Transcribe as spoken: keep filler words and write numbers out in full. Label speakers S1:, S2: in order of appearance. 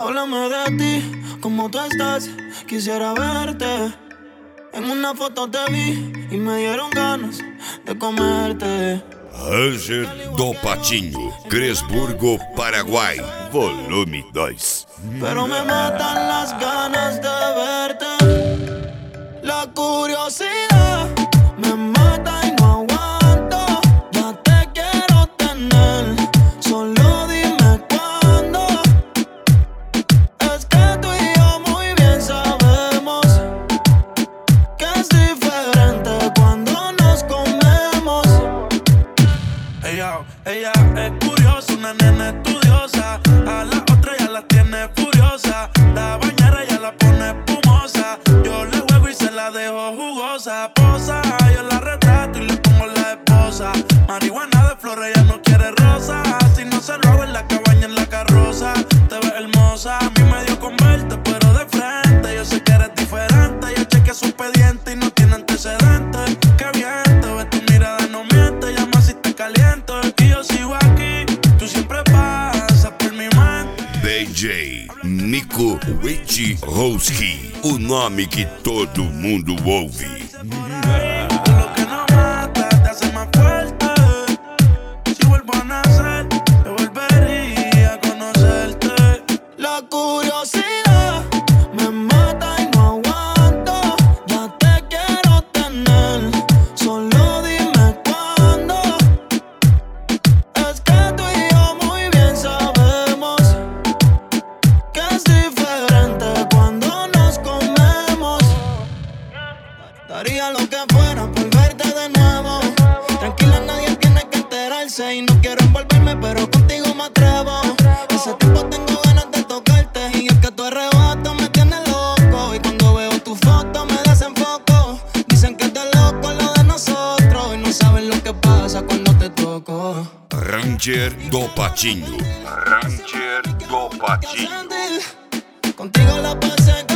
S1: Háblame de ti, cómo tú estás, quisiera verte. En una foto te vi e me dieron ganas de comerte.
S2: Ranger do Patinho, Cresburgo, Paraguai, volume dois.
S1: Pero me matan las ganas de verte. La curiosidad me mata y no aguanto. Ya te quiero tener, solo dime cuándo. Es que tú y yo muy bien sabemos que es diferente cuando nos comemos.
S3: Ella, ella es curiosa, una nena estudiosa. A la otra ya la tiene furiosa. La bañera ya la pone espumosa. Yo le juego y se la dejo jugosa. Posa, yo la retrato y le pongo la esposa. Marihuana de flores, ella no quiere rosa. Si no se lo hago en la cabaña, en la carroza. Te ves hermosa, a mí me dio con verte, pero de frente. Yo sé que eres diferente. Yo chequeé su expediente y no tiene antecedentes. Qué bien, te ves, tu mirada no miente. Llama si te caliento y yo sigo aquí. Tú siempre pasas por mi mente.
S2: D J Nico Witty Roski, o nome que todo mundo ouve.
S3: Tú lo que no mata te hace más fuerte. Si vuelvo a nacer, yo volvería a conocerte.
S1: La curiosidad me mata y no aguanto. Ya te quiero tener, solo dime cuándo. Es que tú y yo muy bien sabemos que es diferente cuando nos comemos. Daría lo que fuera por verte de nuevo. Tranquila, nadie tiene que enterarse. Y no quiero envolverme, pero contigo me atrevo. Hace tiempo tengo ganas de tocarte. Y es que tu arrebato me tiene loco. Y cuando veo tu foto me desenfoco. Dicen que es de loco lo de nosotros. Y no saben lo que pasa cuando te toco.
S2: Ranger do Patinho. Ranger do Patinho.
S1: Contigo la pasé